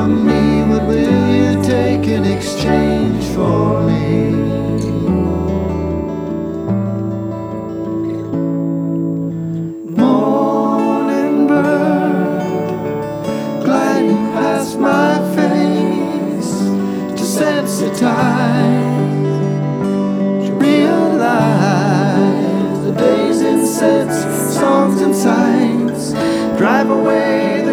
Tell me, what will you take in exchange for me? Morning bird gliding past my face to sensitize, to realize the days and sets, songs and sights drive away